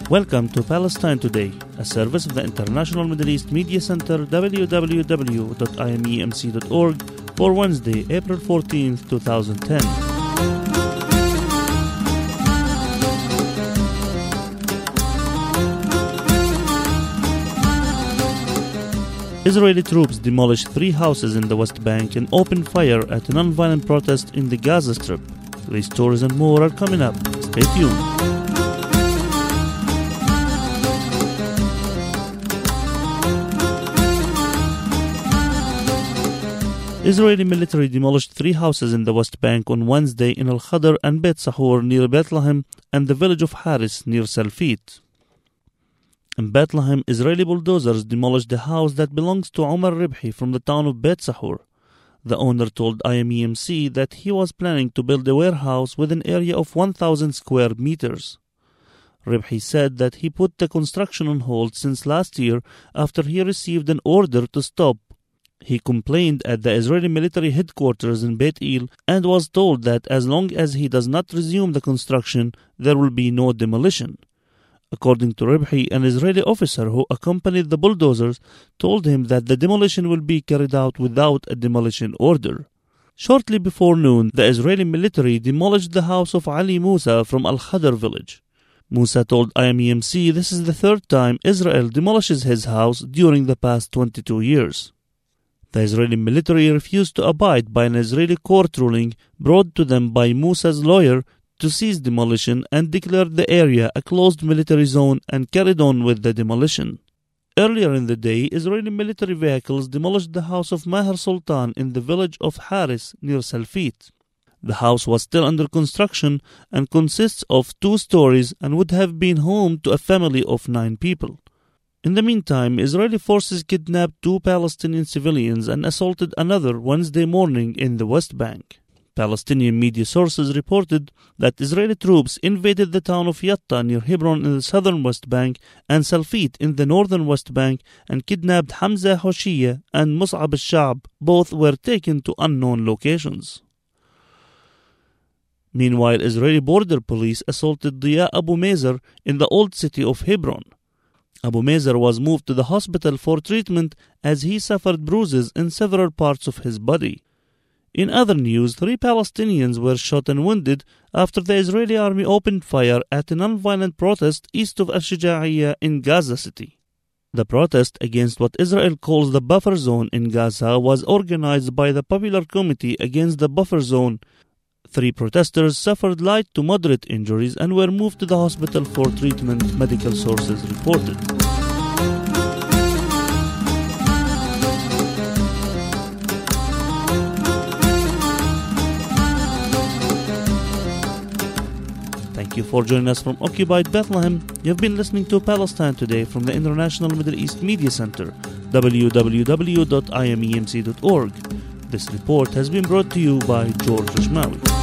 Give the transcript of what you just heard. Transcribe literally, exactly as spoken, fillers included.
Welcome to Palestine Today, a service of the International Middle East Media Center, w w w dot i m e m c dot org, for Wednesday, April fourteenth, twenty ten. Israeli troops demolished three houses in the West Bank and opened fire at a non-violent protest in the Gaza Strip. These stories and more are coming up. Stay tuned. Israeli military demolished three houses in the West Bank on Wednesday in Al-Khadr and Beit Sahur near Bethlehem and the village of Haris near Salfit. In Bethlehem, Israeli bulldozers demolished the house that belongs to Omar Ribhi from the town of Beit Sahur. The owner told I M E M C that he was planning to build a warehouse with an area of one thousand square meters. Ribhi said that he put the construction on hold since last year after he received an order to stop. He complained at the Israeli military headquarters in Beit El and was told that as long as he does not resume the construction, there will be no demolition. According to Ribhi, an Israeli officer who accompanied the bulldozers told him that the demolition will be carried out without a demolition order. Shortly before noon, the Israeli military demolished the house of Ali Musa from Al-Khadr village. Musa told I M E M C this is the third time Israel demolishes his house during the past twenty-two years. The Israeli military refused to abide by an Israeli court ruling brought to them by Musa's lawyer to cease demolition and declared the area a closed military zone and carried on with the demolition. Earlier in the day, Israeli military vehicles demolished the house of Maher Sultan in the village of Haris near Salfit. The house was still under construction and consists of two stories and would have been home to a family of nine people. In the meantime, Israeli forces kidnapped two Palestinian civilians and assaulted another Wednesday morning in the West Bank. Palestinian media sources reported that Israeli troops invaded the town of Yatta near Hebron in the southern West Bank and Salfit in the northern West Bank and kidnapped Hamza Hoshiya and Mus'ab al-Sha'b. Both were taken to unknown locations. Meanwhile, Israeli border police assaulted Diya Abu Mazer in the old city of Hebron. Abu Mazer was moved to the hospital for treatment as he suffered bruises in several parts of his body. In other news, three Palestinians were shot and wounded after the Israeli army opened fire at a non-violent protest east of Al-Shuja'iyya in Gaza City. The protest against what Israel calls the buffer zone in Gaza was organized by the Popular Committee Against the Buffer Zone. Three protesters suffered light to moderate injuries and were moved to the hospital for treatment, medical sources reported. Thank you for joining us from occupied Bethlehem. You've been listening to Palestine Today from the International Middle East Media Center, w w w dot i m e m c dot org. This report has been brought to you by George Rishmawi.